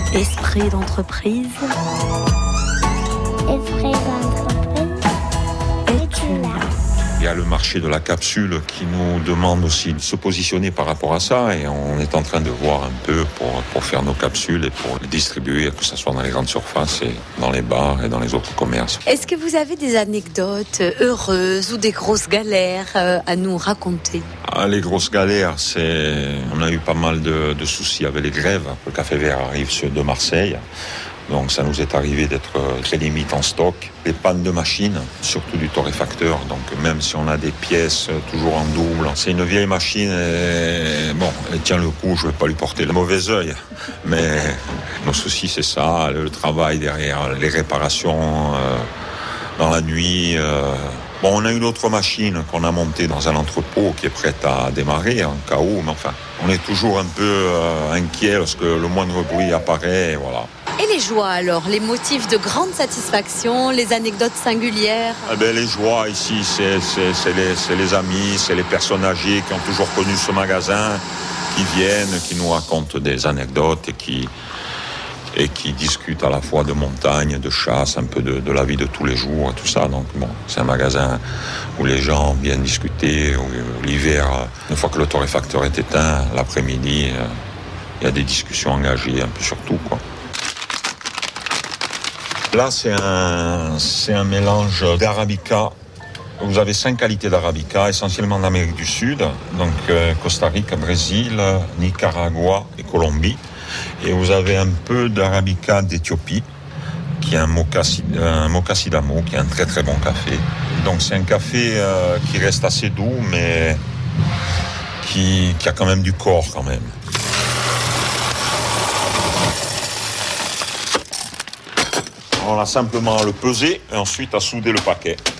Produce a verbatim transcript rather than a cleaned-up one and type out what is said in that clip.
Esprit d'entreprise. Esprit d'entreprise. Es-tu là? Il y a le marché de la capsule qui nous demande aussi de se positionner par rapport à ça et on est en train de voir un peu pour, pour faire nos capsules et pour les distribuer, que ce soit dans les grandes surfaces et dans les bars et dans les autres commerces. Est-ce que vous avez des anecdotes heureuses ou des grosses galères à nous raconter? Ah, les grosses galères, c'est... on a eu pas mal de, de soucis avec les grèves. Le Café Vert arrive de Marseille. Donc ça nous est arrivé d'être très limite en stock. Les pannes de machines, surtout du torréfacteur. Donc même si on a des pièces toujours en double, c'est une vieille machine et bon, elle tient le coup, je ne vais pas lui porter le mauvais œil. Mais nos soucis, c'est ça, le travail derrière, les réparations euh, dans la nuit. Euh. Bon, on a une autre machine qu'on a montée dans un entrepôt qui est prête à démarrer en cas où, mais enfin, on est toujours un peu euh, inquiet lorsque le moindre bruit apparaît, et voilà. Et les joies alors, les motifs de grande satisfaction, les anecdotes singulières? Eh ben, les joies ici, c'est, c'est, c'est, les, c'est les amis, c'est les personnes âgées qui ont toujours connu ce magasin, qui viennent, qui nous racontent des anecdotes et qui, et qui discutent à la fois de montagne, de chasse, un peu de, de la vie de tous les jours et tout ça. Donc bon, c'est un magasin où les gens viennent discuter, où, où l'hiver, une fois que le torréfacteur est éteint, l'après-midi, euh, il y a des discussions engagées un peu sur tout, quoi. Là, c'est un, c'est un mélange d'arabica. Vous avez cinq qualités d'arabica, essentiellement d'Amérique du Sud, donc euh, Costa Rica, Brésil, Nicaragua et Colombie. Et vous avez un peu d'arabica d'Éthiopie, qui est un mocha, un mocha sidamo, qui est un très très bon café. Donc c'est un café euh, qui reste assez doux, mais qui, qui a quand même du corps quand même. On a simplement à le peser et ensuite à souder le paquet.